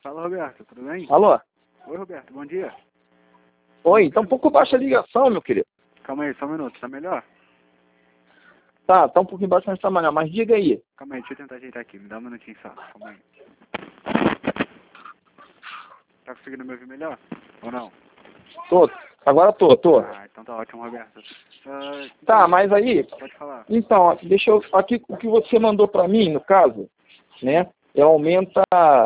Fala, Roberto, tudo bem? Alô? Oi, Roberto, bom dia. Oi, tá um pouco baixa a ligação, meu querido. Calma aí, só um minuto, tá melhor? Tá um pouquinho baixo, mas tá melhor. Mas diga aí. Calma aí, deixa eu tentar ajeitar aqui, me dá um minutinho só, calma aí. Tá conseguindo me ouvir melhor? Ou não? Tô. Agora tô. Ah, então tá ótimo, Roberto. Tá, mas aí... Pode falar. Então, ó, deixa eu... Aqui, o que você mandou pra mim, no caso, né, aumenta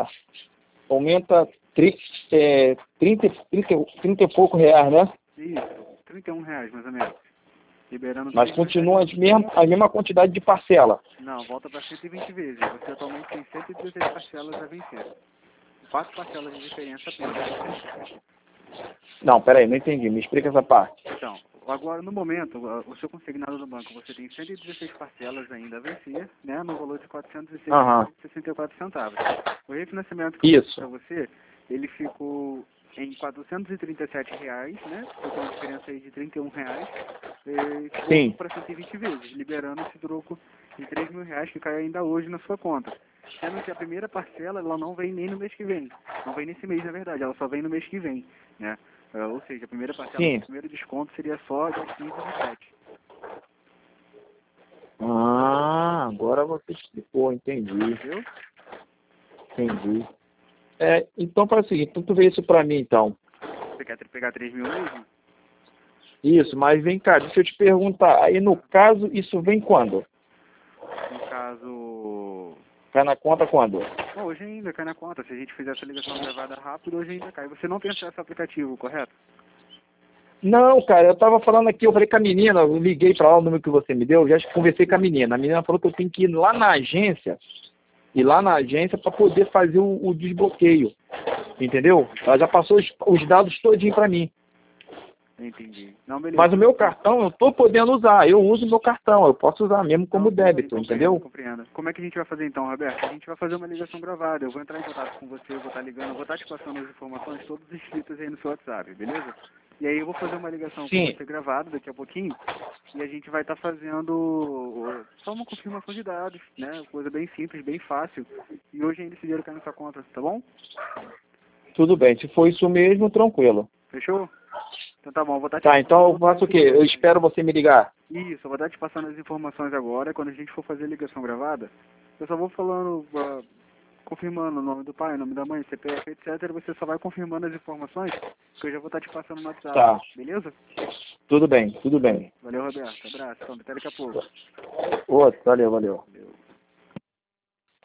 30 e pouco reais, né? Isso, R$31 mais ou menos. Liberando Mas 3.000 continua reais. a mesma quantidade de parcela. Não, volta para 120 vezes. Você atualmente tem 116 parcelas a vencer. 4 parcelas de diferença apenas. Não, peraí, não entendi. Me explica essa parte. Então, agora no momento, o seu consignado no banco, você tem 116 parcelas ainda a vencer, né, no valor de R$ 406,64 centavos. O refinanciamento que eu fiz para você, ele ficou em R$ 437 reais, né, com uma diferença aí de R$31, e para 120 vezes, liberando esse troco de R$3.000 que cai ainda hoje na sua conta. Sendo que a primeira parcela, ela não vem nem no mês que vem. Não vem nesse mês, na verdade, ela só vem no mês que vem, né. Ou seja, a primeira parcela, o primeiro desconto seria só dia 15 de 7. Ah, agora você explicou, entendi. Entendeu? Entendi. Então faz o seguinte, então tu vê isso pra mim então. Você quer pegar 3.000 mesmo? Isso, mas vem cá, deixa eu te perguntar, aí no caso isso vem quando? No caso... Cai na conta quando? Bom, hoje ainda cai na conta. Se a gente fizer essa ligação gravada rápido, hoje ainda cai. Você não tem acesso ao aplicativo, correto? Não, cara, eu tava falando aqui, eu falei com a menina, eu liguei pra lá o número que você me deu, já conversei com a menina falou que eu tenho que ir lá na agência, para poder fazer o desbloqueio, entendeu? Ela já passou os dados todinho pra mim. Entendi. Não, beleza. Mas o meu cartão eu tô podendo usar, eu uso o meu cartão, eu posso usar mesmo como débito, entendeu? Compreendo. Como é que a gente vai fazer então, Roberto? A gente vai fazer uma ligação gravada, eu vou entrar em contato com você, eu vou estar ligando, eu vou estar te passando as informações todas escritas aí no seu WhatsApp, beleza? E aí eu vou fazer uma ligação com você gravada daqui a pouquinho, e a gente vai estar fazendo só uma confirmação de dados, né? Coisa bem simples, bem fácil, e hoje ainda esse dinheiro cai na sua conta, tá bom? Tudo bem, se for isso mesmo, tranquilo. Fechou? Então tá bom, vou estar te Tá, então eu faço o quê? Eu espero você me ligar. Isso, eu vou estar te passando as informações agora. Quando a gente for fazer a ligação gravada, eu só vou falando, confirmando o nome do pai, o nome da mãe, CPF, etc. Você só vai confirmando as informações que eu já vou estar te passando no WhatsApp. Tá. Beleza? Tudo bem, tudo bem. Valeu, Roberto. Abraço. Então, até daqui a pouco. Outro, valeu. Valeu.